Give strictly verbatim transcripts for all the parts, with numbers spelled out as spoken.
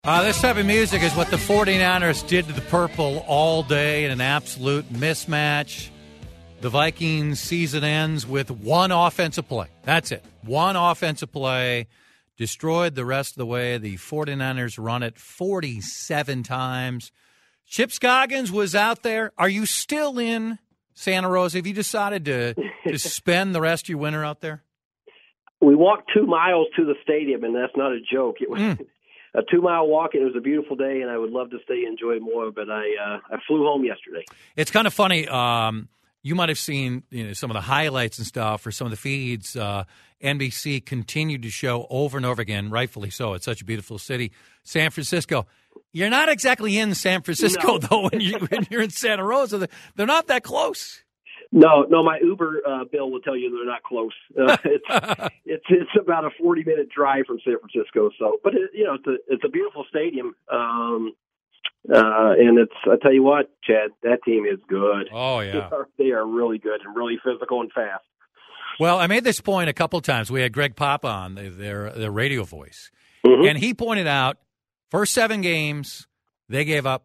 Uh, this type of music is what the 49ers did to the Purple all day in an absolute mismatch. The Vikings season ends with one offensive play. That's it. One offensive play. Destroyed the rest of the way. The 49ers run it forty-seven times. Chip Scoggins was out there. Are you still in Santa Rosa? Have you decided to, to spend the rest of your winter out there? We walked two miles to the stadium, and that's not a joke. It was mm. a two-mile walk, and it was a beautiful day, and I would love to stay and enjoy more, but I uh, I flew home yesterday. It's kind of funny. Um, you might have seen you know, some of the highlights and stuff or some of the feeds. Uh, N B C continued to show over and over again, rightfully so. It's such a beautiful city. San Francisco. You're not exactly in San Francisco, no. though, when, you, when you're in Santa Rosa. They're not that close. No, no, my Uber uh, bill will tell you they're not close. Uh, it's, it's it's about a forty minute drive from San Francisco. So, but it, you know, it's a it's a beautiful stadium, um, uh, and it's I tell you what, Chad, that team is good. Oh yeah, they are, they are really good and really physical and fast. Well, I made this point a couple of times. We had Greg Papa on their their radio voice, mm-hmm. and he pointed out first seven games they gave up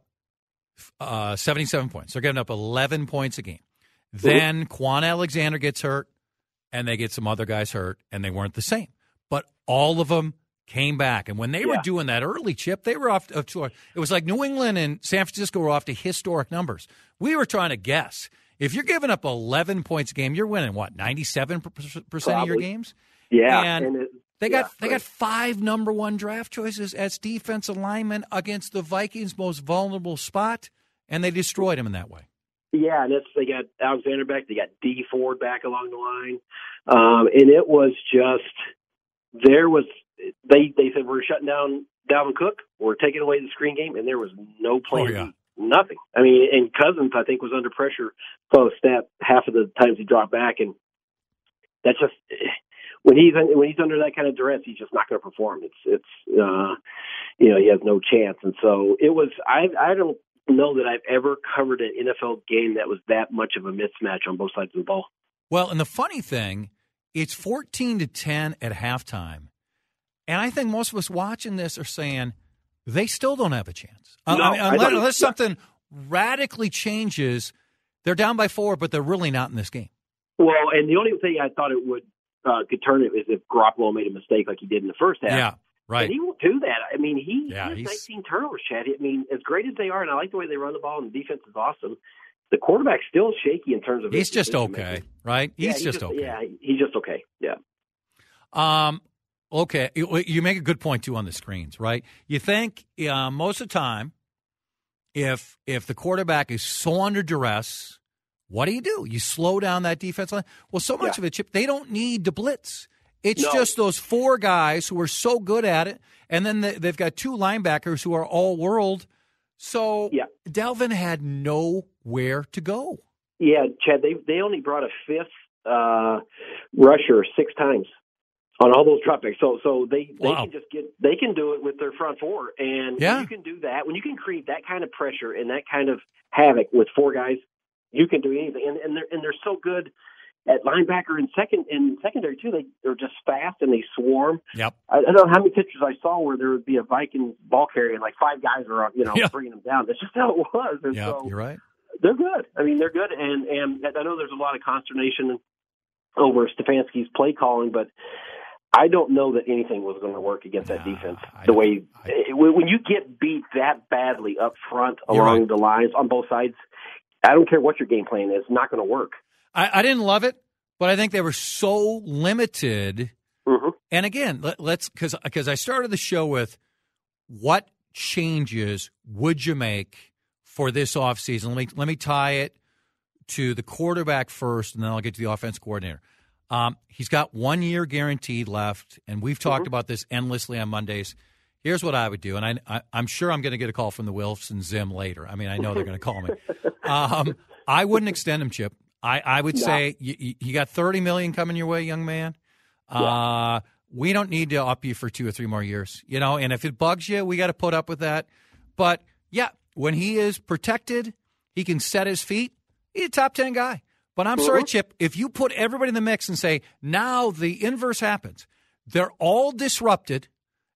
uh, seventy-seven points. They're giving up eleven points a game. Then Quan Alexander gets hurt, and they get some other guys hurt, and they weren't the same. But all of them came back. And when they yeah. were doing that early, Chip, they were off to – it was like New England and San Francisco were off to historic numbers. We were trying to guess. If you're giving up eleven points a game, you're winning, what, ninety-seven percent Probably. of your games? Yeah. And, and it, they got yeah, they right. got five number one draft choices as defensive linemen against the Vikings' most vulnerable spot, and they destroyed them in that way. Yeah, and it's, they got Alexander back. They got D Ford back along the line. Um, and it was just, there was, they, they said, we're shutting down Dalvin Cook. We're taking away the screen game. And there was no plan. Oh, yeah. Nothing. I mean, and Cousins, I think, was under pressure. So stat half of the times he dropped back. And that's just, when he's, when he's under that kind of duress, he's just not going to perform. It's, it's, uh, you know, he has no chance. And so it was, I, I don't, know that I've ever covered an N F L game that was that much of a mismatch on both sides of the ball. Well, and the funny thing, it's fourteen to ten at halftime. And I think most of us watching this are saying they still don't have a chance. No, I mean, unless, I unless something radically changes, they're down by four, but they're really not in this game. Well, and the only thing I thought it would uh, could turn it is if Garoppolo made a mistake like he did in the first half. Yeah. Right. And he won't do that. I mean, he yeah, has he's... nineteen turnovers, Chad. I mean, as great as they are, and I like the way they run the ball, and the defense is awesome, the quarterback's still shaky in terms of He's just okay, making. right? He's, yeah, he's just, just okay. Yeah, he's just okay. Yeah. Um. Okay, you make a good point, too, on the screens, right? You think uh, most of the time, if if the quarterback is so under duress, what do you do? You slow down that defense line? Well, so much yeah. of it, Chip, they don't need to blitz. It's no. just those four guys who are so good at it, and then they've got two linebackers who are all-world. So yeah. Dalvin had nowhere to go. Yeah, Chad, they they only brought a fifth uh, rusher six times on all those dropbacks. So so they, they wow. can just get they can do it with their front four, and yeah. when you can do that, when you can create that kind of pressure and that kind of havoc with four guys, you can do anything. And and they're and they're so good at linebacker and second and secondary too. They they're just fast and they swarm. Yep. I, I don't know how many pictures I saw where there would be a Viking ball carrier and like five guys are you know yeah. bringing them down. That's just how it was. And yeah, so you're right. They're good. I mean, they're good, and and I know there's a lot of consternation over Stefanski's play calling, but I don't know that anything was going to work against that nah, defense. I the way I, when you get beat that badly up front along right. the lines on both sides, I don't care what your game plan is, it's not going to work. I, I didn't love it, but I think they were so limited. Mm-hmm. And again, let, let's because because I started the show with what changes would you make for this offseason? Let me let me tie it to the quarterback first, and then I'll get to the offense coordinator. Um, he's got one year guaranteed left, and we've talked mm-hmm. about this endlessly on Mondays. Here's what I would do, and I, I, I'm sure I'm going to get a call from the Wilfs and Zim later. I mean, I know they're going to call me. Um, I wouldn't extend him, Chip. I, I would no. say you, you got thirty million dollars coming your way, young man. Yeah. Uh, we don't need to up you for two or three more years, you know. And if it bugs you, we got to put up with that. But yeah, when he is protected, he can set his feet. He's a top ten guy. But I'm mm-hmm. sorry, Chip, if you put everybody in the mix and say, now the inverse happens, they're all disrupted,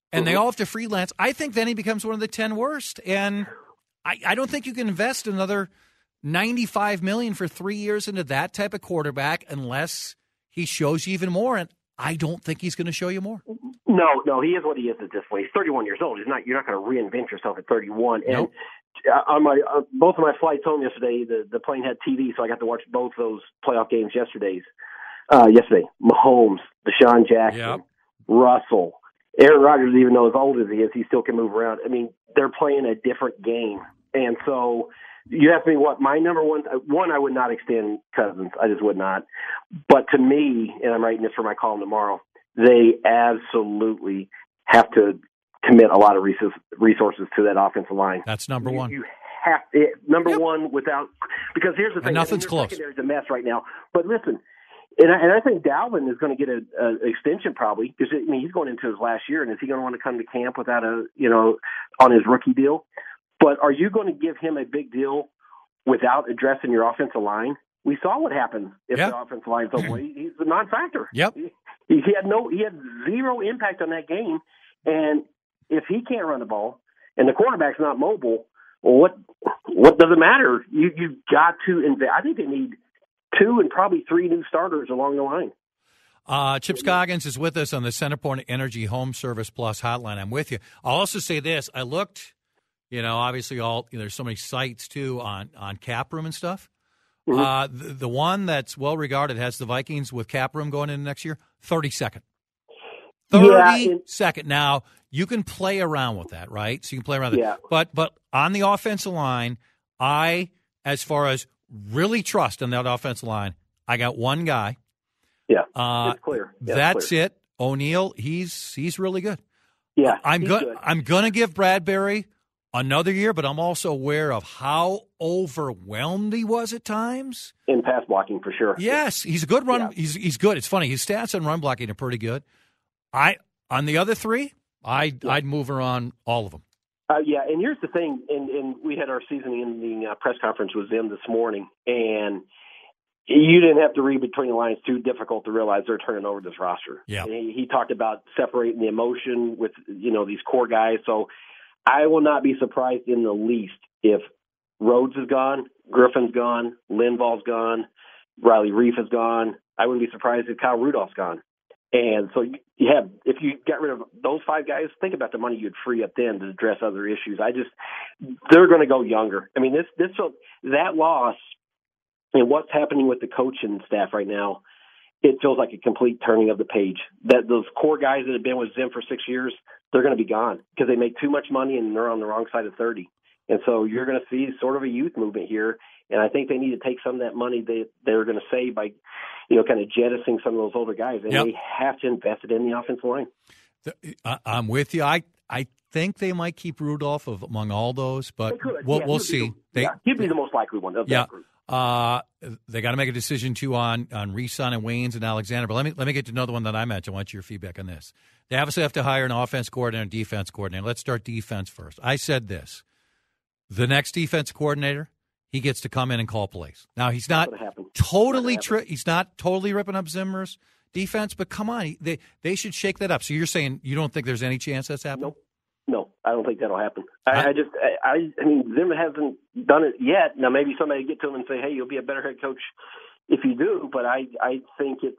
and mm-hmm. they all have to freelance, I think then he becomes one of the ten worst. And I, I don't think you can invest another ninety-five million dollars for three years into that type of quarterback unless he shows you even more. And I don't think he's going to show you more. No, no, he is what he is at this point. He's thirty-one years old. He's not. You're not going to reinvent yourself at thirty-one. And nope. on my uh, both of my flights home yesterday, the, the plane had T V, so I got to watch both those playoff games yesterday's. Uh, yesterday, Mahomes, Deshaun Jackson, yep. Russell, Aaron Rodgers. Even though as old as he is, he still can move around. I mean, they're playing a different game, and so. You asked me what my number one one I would not extend Cousins. I just would not. But to me, and I'm writing this for my column tomorrow, they absolutely have to commit a lot of resources to that offensive line. That's number you, one. You have to, number yep. one without because here's the thing. And nothing's I mean, close. There's a mess right now. But listen, and I, and I think Dalvin is going to get an extension probably because I mean he's going into his last year, and is he going to want to come to camp without a you know on his rookie deal? But are you going to give him a big deal without addressing your offensive line? We saw what happened if yep. the offensive line's over. He's a non-factor. Yep. He, he had no, he had zero impact on that game. And if he can't run the ball and the quarterback's not mobile, well, what what does it matter? You you've got to invest. I think they need two and probably three new starters along the line. Uh, Chip Scoggins is with us on the Centerpoint Energy Home Service Plus hotline. I'm with you. I'll also say this: I looked. You know, obviously, all you know, there's so many sites too on, on Cap Room and stuff. Mm-hmm. Uh, the, the one that's well regarded has the Vikings with Cap Room going into next year. Thirty second, thirty yeah, it, second. Now you can play around with that, right? So you can play around with yeah. it. But but on the offensive line, I as far as really trust on that offensive line, I got one guy. Yeah, uh, it's clear. Yeah, that's it's clear. it. O'Neal, he's he's really good. Yeah, I'm good. go- I'm going to give Bradbury another year, but I'm also aware of how overwhelmed he was at times. In pass blocking, for sure. Yes, he's a good run. Yeah. He's he's good. It's funny. His stats on run blocking are pretty good. I on the other three, I yeah. I'd move her on all of them. Uh, yeah, and here's the thing. And, and we had our season-ending uh, press conference with them this morning, and you didn't have to read between the lines. Too difficult to realize they're turning over this roster. Yeah, he, he talked about separating the emotion with you know these core guys. So. I will not be surprised in the least if Rhodes is gone, Griffin's gone, Linval's gone, Riley Reif is gone. I wouldn't be surprised if Kyle Rudolph's gone. And so you have, if you got rid of those five guys, think about the money you'd free up then to address other issues. I just, they're going to go younger. I mean, this, this, that loss and what's happening with the coaching staff right now, it feels like a complete turning of the page. That those core guys that have been with Zim for six years, they're going to be gone because they make too much money and they're on the wrong side of thirty. And so you're going to see sort of a youth movement here. And I think they need to take some of that money they, they're going to save by, you know, kind of jettisoning some of those older guys. And yep. they have to invest it in the offensive line. I'm with you. I, I think they might keep Rudolph of, among all those, but we'll, yeah, we'll see. Be, they, yeah, he'd be the most likely one of yeah. that group. Uh, they got to make a decision too on on Reeson and Waynes and Alexander. But let me let me get to another one that I mentioned. I want your feedback on this. They obviously have to hire an offense coordinator and defense coordinator. Let's start defense first. I said this: the next defense coordinator, he gets to come in and call plays. Now he's not totally tri- he's not totally ripping up Zimmer's defense, but come on, he, they they should shake that up. So you're saying you don't think there's any chance that's happening? Nope. No, I don't think that'll happen. I, I just, I, I mean, Zimmer hasn't done it yet. Now, maybe somebody get to him and say, "Hey, you'll be a better head coach if you do." But I, I think it's,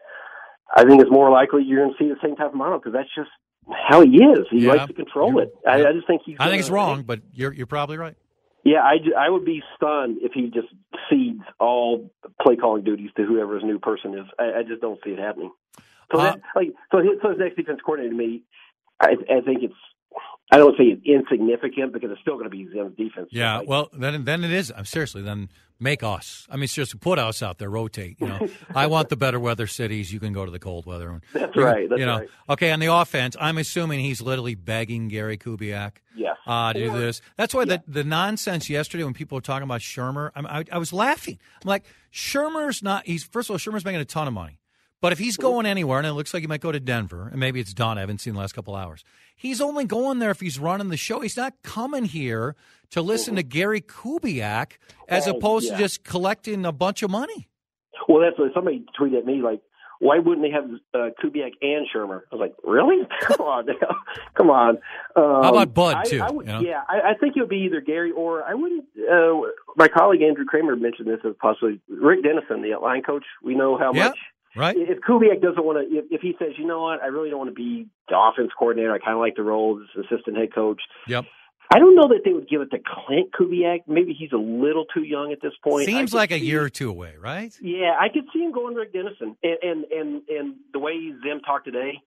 I think it's more likely you're going to see the same type of model because that's just how he is. He yeah, likes to control it. I, I just think he's. I gonna, think it's wrong, but you're you're probably right. Yeah, I, I would be stunned if he just cedes all play calling duties to whoever his new person is. I, I just don't see it happening. So, uh, that, like, so his, so his next defense coordinator to me, I, I think it's. I don't say it's insignificant because it's still going to be Zim's defense. Yeah, like, well, then then it is. I'm seriously, then make us. I mean, seriously, put us out there, rotate. You know, I want the better weather cities. You can go to the cold weather. And, that's you, right. That's you know, right. Okay, on the offense, I'm assuming he's literally begging Gary Kubiak yes. uh, to or, do this. That's why yeah. the, the nonsense yesterday when people were talking about Shermer, I, I, I was laughing. I'm like, Shermer's not – He's first of all, Shermer's making a ton of money. But if he's going anywhere, and it looks like he might go to Denver, and maybe it's done, I haven't seen the last couple hours, he's only going there if he's running the show. He's not coming here to listen to Gary Kubiak as oh, opposed yeah. to just collecting a bunch of money. Well, that's what somebody tweeted at me, like, why wouldn't they have uh, Kubiak and Shermer? I was like, really? Come on, come on. Um, How about Bud too? I, I would, you know? Yeah, I, I think it would be either Gary or I wouldn't. Uh, my colleague Andrew Kramer mentioned this as possibly Rick Dennison, the line coach. We know how yeah, much. Right. If Kubiak doesn't want to, if, if he says, you know what, I really don't want to be the offense coordinator. I kind of like the role as assistant head coach. Yep. I don't know that they would give it to Clint Kubiak. Maybe he's a little too young at this point. Seems like a year or two away, right? Yeah, I could see him going to Rick Dennison. And, and and and the way Zim talked today,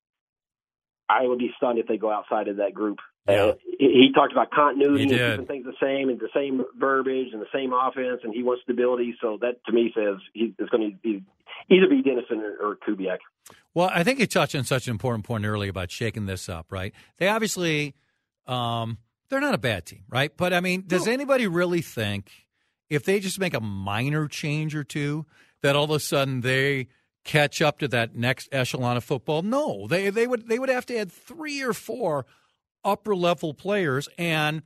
I would be stunned if they go outside of that group. Yeah. Uh, he talked about continuity He and did. keeping things the same and the same verbiage and the same offense, and he wants stability. So that, to me, says he, it's going to be either be Dennison or, or Kubiak. Well, I think you touched on such an important point earlier about shaking this up, right? They obviously um, – they're not a bad team, right? But, I mean, does No. anybody really think if they just make a minor change or two that all of a sudden they catch up to that next echelon of football? No. They they would they would have to add three or four upper-level players, and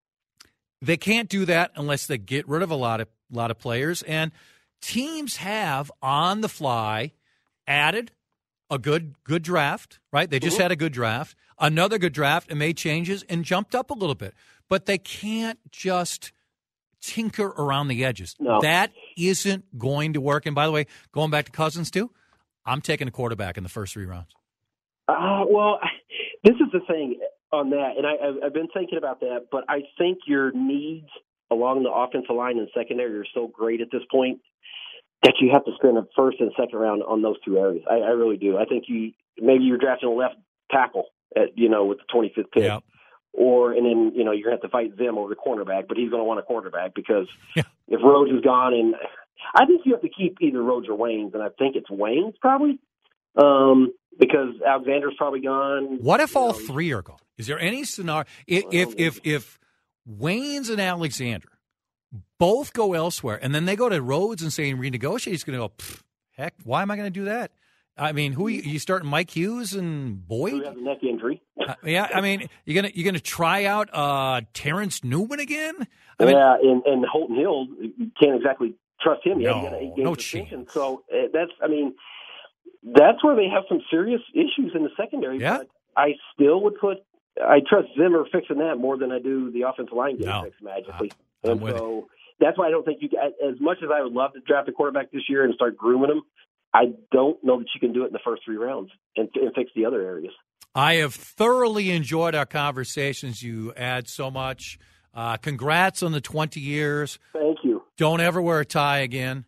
they can't do that unless they get rid of a lot of lot of players. And teams have, on the fly, added a good good draft, right? They just Mm-hmm. had a good draft, another good draft, and made changes and jumped up a little bit. But they can't just tinker around the edges. No. That isn't going to work. And by the way, going back to Cousins too, I'm taking a quarterback in the first three rounds. Uh, well, this is the thing on that, and I, I've, I've been thinking about that, but I think your needs along the offensive line and secondary are so great at this point that you have to spend a first and second round on those two areas. I, I really do. I think you maybe you're drafting a left tackle at, you know, with the twenty-fifth pick. Yeah. Or, and then, you know, you're going to have to fight Zim over the cornerback, but he's going to want a quarterback because Yeah. if Rhodes is gone, and I think you have to keep either Rhodes or Waynes, and I think it's Waynes probably um, because Alexander's probably gone. What if you all know, three are gone? Is there any scenario if Well, if if, if Waynes and Alexander both go elsewhere, and then they go to Rhodes and say renegotiate, he's going to go, heck, why am I going to do that? I mean, who you, you starting Mike Hughes and Boyd? who has a neck injury. Uh, yeah, I mean, you're gonna you're gonna try out uh, Terrence Newman again? I mean, yeah, and, and Holton Hill, you can't exactly trust him yet. No, He got an eight-game no suspension. chance. So uh, that's, I mean, that's where they have some serious issues in the secondary. Yeah. But I still would put, I trust Zimmer fixing that more than I do the offensive line getting No. fixed magically. I'm and with so that's why I don't think you, as much as I would love to draft a quarterback this year and start grooming him, I don't know that you can do it in the first three rounds and, and fix the other areas. I have thoroughly enjoyed our conversations. You add so much. Uh, congrats on the twenty years. Thank you. Don't ever wear a tie again.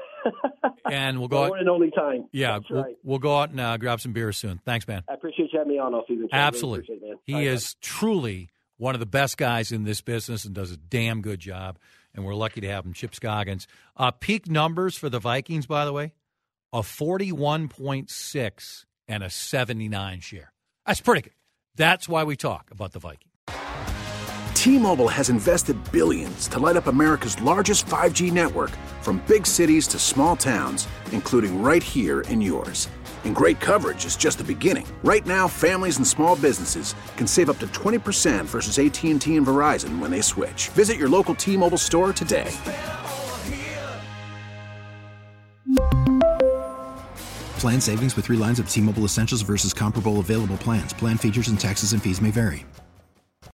And we'll go One out. and only time. Yeah, That's we'll, right. we'll go out and uh, grab some beers soon. Thanks, man. I appreciate you having me on all season. Chad. I really Absolutely. appreciate it, man. He All right, is truly one of the best guys in this business and does a damn good job. And we're lucky to have him. Chip Scoggins. Uh, peak numbers for the Vikings, by the way, a forty-one point six and a seventy-nine share. That's pretty good. That's why we talk about the Vikings. T-Mobile has invested billions to light up America's largest five G network, from big cities to small towns, including right here in yours. And great coverage is just the beginning. Right now, families and small businesses can save up to twenty percent versus A T and T and Verizon when they switch. Visit your local T-Mobile store today. Plan savings with three lines of T-Mobile Essentials versus comparable available plans. Plan features and taxes and fees may vary.